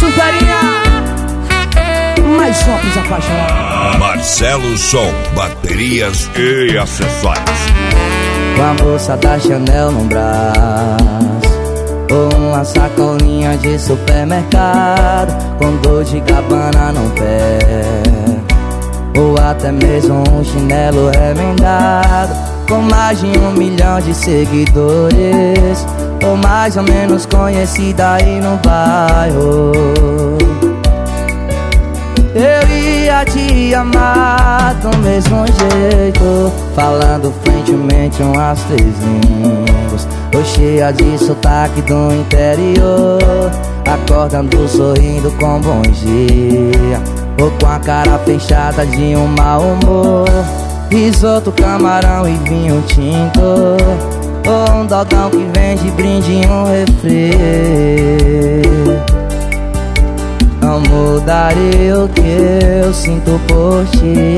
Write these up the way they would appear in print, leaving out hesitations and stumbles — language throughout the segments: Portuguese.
Suferinha, mais só pros apaixonados. Marcelo Som, baterias e acessórios. Com a bolsa da Chanel no braço, ou uma sacolinha de supermercado, com Dolce & Gabbana no pé, ou até mesmo um chinelo remendado, com mais de 1 milhão de seguidores, ou mais ou menos conhecida aí no bairro. Eu ia te amar do mesmo jeito, falando fluentemente umas 3 línguas, ou cheia de sotaque do interior, acordando sorrindo com bom dia, ou com a cara fechada de um mau humor. Risoto, camarão e vinho tinto, ou um dogão que vem de brinde em um refri. Não mudaria o que eu sinto por ti.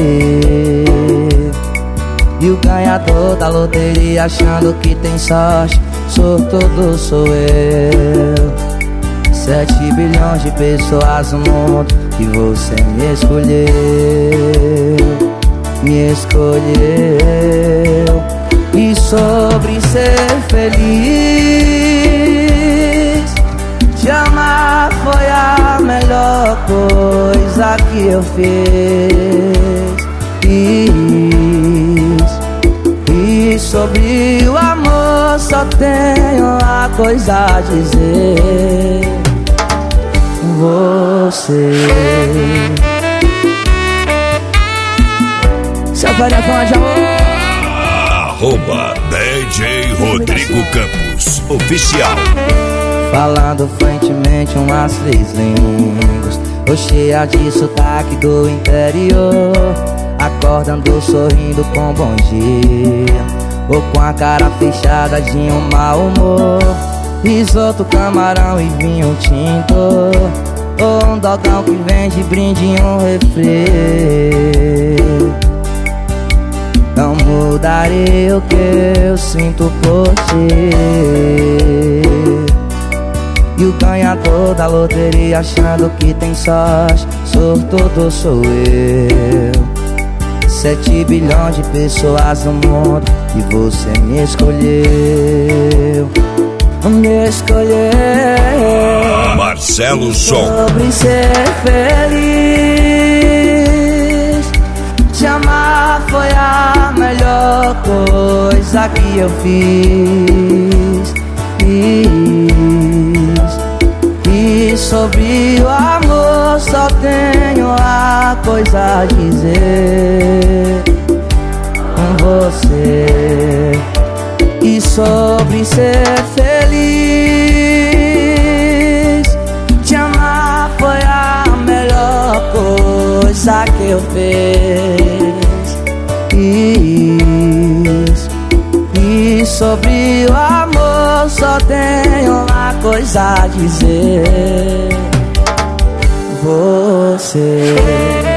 E o ganhador da loteria achando que tem sorte, sortudo sou eu. 7 bilhões de pessoas no mundo e você me escolheu, me escolheu. E sobre ser feliz, te amar foi a melhor coisa que eu fiz. E sobre o amor só tenho uma coisa a dizer: você. Suferinha, fã de amor. DJ Rodrigo Campos, oficial. Falando fluentemente umas 3 línguas, ou cheia de sotaque do interior, acordando sorrindo com bom dia, ou com a cara fechada de um mau humor. Risoto, camarão e vinho tinto, ou um dogão que vem de brinde em um refri. Não mudaria o que eu sinto por ti. E o ganhador da loteria achando que tem sorte, sortudo sou eu. 7 bilhões de pessoas no mundo e você me escolheu, me escolheu. Marcelo Som. Sobre ser feliz, te amar foi a melhor coisa que eu fiz. E sobre o amor só tenho uma coisa a dizer: você. E sobre ser feliz, te amar foi a melhor coisa que eu fiz. E sobre o amor só tenho uma coisa a dizer: você.